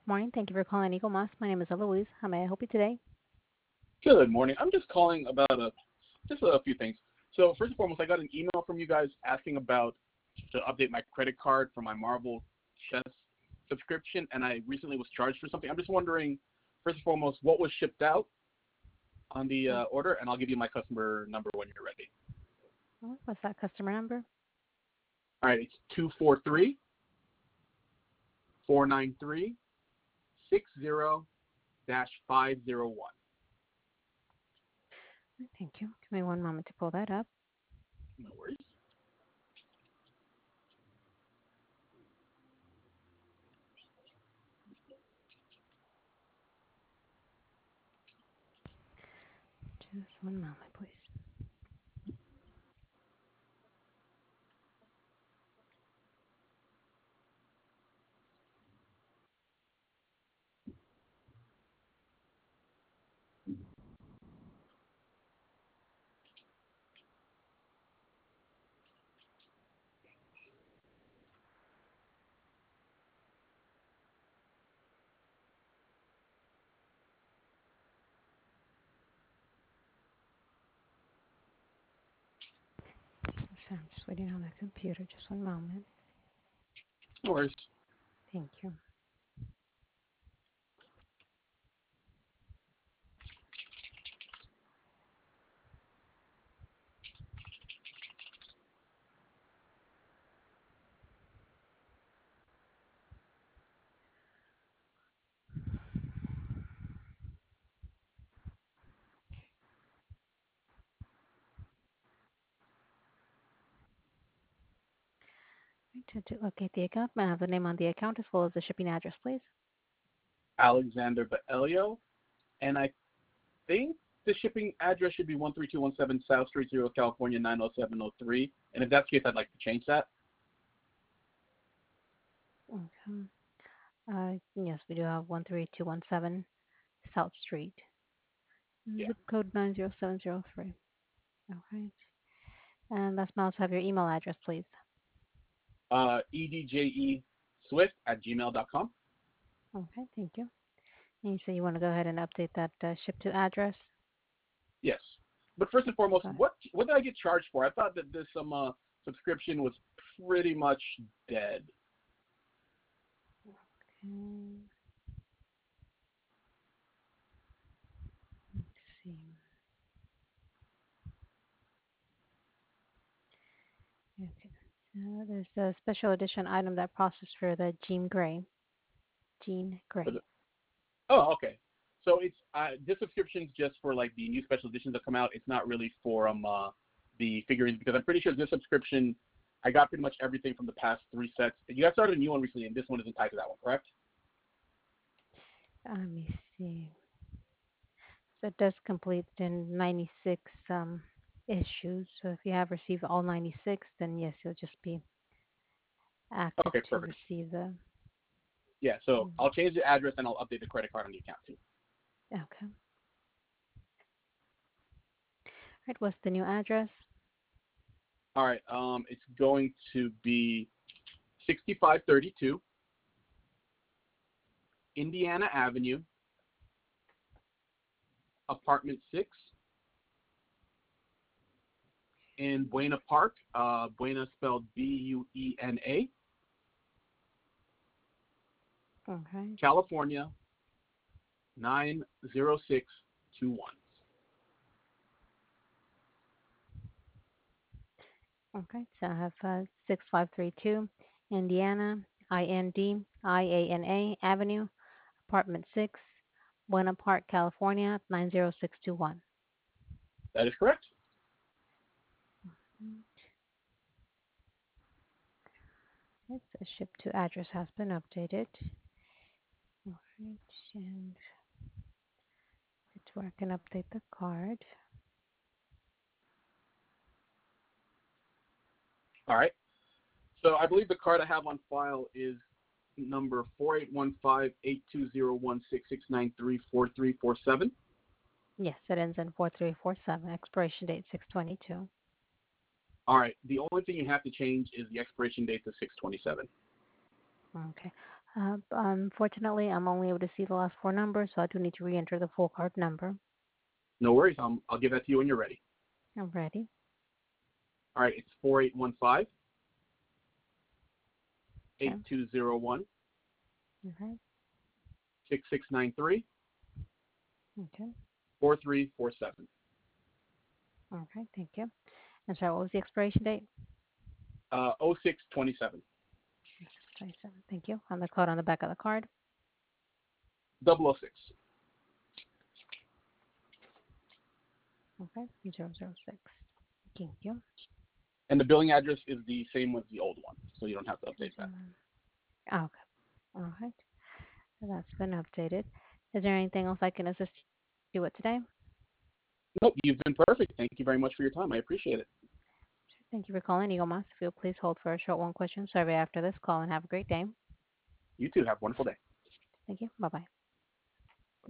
morning. Thank you for calling Eagle Moss. My name is Eloise. How may I help you today? Good morning. I'm just calling about just a few things. So first and foremost, I got an email from you guys asking about to update my credit card for my Marvel Chess subscription, and I recently was charged for something. I'm just wondering, first and foremost, what was shipped out on the order, and I'll give you my customer number when you're ready. What's that customer number? All right, it's 243-493-60-501. Thank you. Give me one moment to pull that up. No worries. Just one moment, please. So I'm just waiting on the computer. Just one moment. No worries. Thank you. To locate the account, may I have the name on the account as well as the shipping address, please? Alexander Baelio, and I think the shipping address should be 13217 South Street, Zero, California 90703. And if that's the case, I'd like to change that. Okay. Yes, we do have 13217 South Street. Yeah. Zip code 90703. All right. And last mouse, have your email address, please. edjeswift@gmail.com. Okay, thank you. And you say you want to go ahead and update that ship to address? Yes. But first and foremost, Okay. what did I get charged for? I thought that this subscription was pretty much dead. Okay. Let's see. Okay. So there's a special edition item that processed for the Jean Grey. Jean Grey. Oh, okay. So it's this subscription's just for like the new special editions that come out. It's not really for the figurines, because I'm pretty sure this subscription I got pretty much everything from the past 3 sets. You guys started a new one recently, and this one isn't tied to that one, correct? Let me see. So it does complete in 96 issues. So if you have received all 96, then yes, you'll just be active Okay, to perfect. receive the. Yeah, so I'll change the address and I'll update the credit card on the account too. Okay. All right. What's the new address? All right, it's going to be 6532 Indiana Avenue, apartment 6, in Buena Park. Buena spelled Buena, Okay. California 90621. Okay. So I have 6532 Indiana, Indiana Avenue, apartment 6, Buena Park, California, 90621. That is correct. Right, so ship to address has been updated. All right, and it's where I can update the card. All right. So I believe the card I have on file is number 4815-8201-6693-4347. Yes, it ends in 4347. Expiration date 622. All right. The only thing you have to change is the expiration date to 627. Okay. Unfortunately, I'm only able to see the last four numbers, so I do need to re-enter the full card number. No worries. I'll give that to you when you're ready. I'm ready. All right, it's 4815 Okay. 8201 Okay. 6693 Okay. 4347. Okay. Thank you. And sorry, what was the expiration date? 0627. 627. Thank you. On the code on the back of the card. 006. Okay. 006. Thank you. And the billing address is the same as the old one, so you don't have to update that. Okay. All right. So that's been updated. Is there anything else I can assist you with today? Nope, you've been perfect. Thank you very much for your time. I appreciate it. Thank you for calling Eagle Moss. If you'll please hold for a short one question survey after this call and have a great day. You too. Have a wonderful day. Thank you. Bye bye.